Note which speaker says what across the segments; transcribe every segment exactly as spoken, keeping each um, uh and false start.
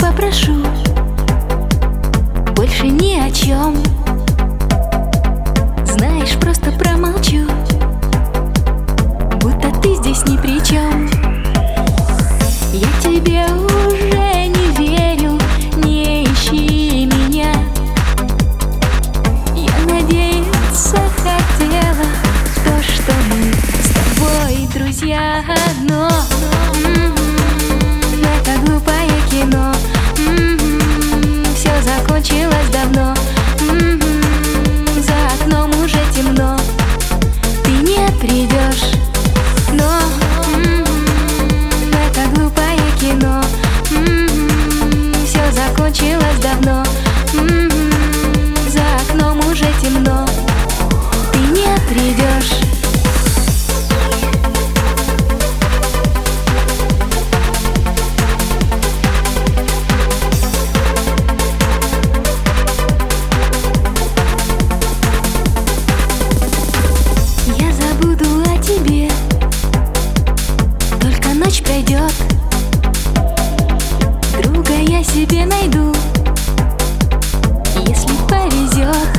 Speaker 1: попрошу больше ни о чем. Знаешь, просто промолчу, будто ты здесь ни при чем. Я тебе уже не верю, не ищи меня. Я надеяться хотела в то, что мы с тобой друзья, но м-м, это глупое кино. М-м, все закончилось давно. М-м, за окном уже темно. Ты не придешь, но м-м, это глупое кино. М-м, все закончилось давно. М-м, за окном уже темно. Ты не придешь. Я забуду о тебе, только ночь пройдет. Друга я себе найду, если повезет.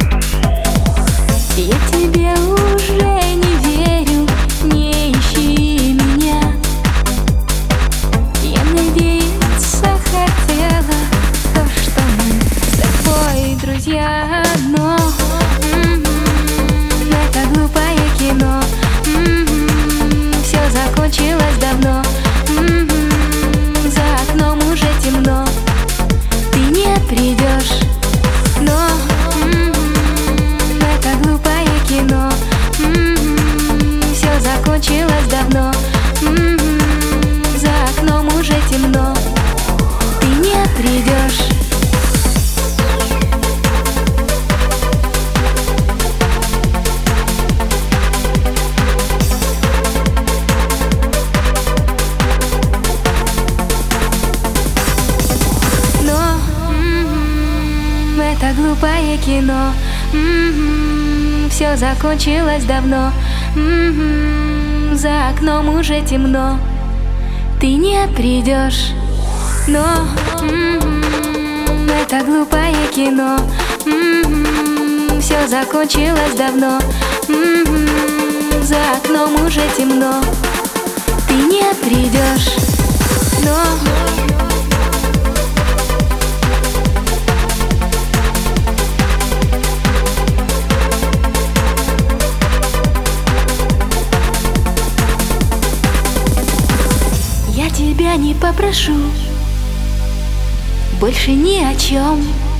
Speaker 1: Я тебе уже не верю, не ищи меня. Я надеяться хотела то, что мы с тобой друзья, но м-м, это глупое кино. М-м, все закончилось давно. М-м, за окном уже темно. Ты не придешь, но м-м, это глупое кино. М-м, все закончилось давно. М-м, за окном уже темно. Ты не придешь. Это глупое кино. М-м-м, все закончилось давно. М-м-м, за окном уже темно. Ты не придешь, но м-м-м, это глупое кино. М-м-м, все закончилось давно. М-м-м, за окном уже темно. Ты не придешь, но я тебя не попрошу больше ни о чем.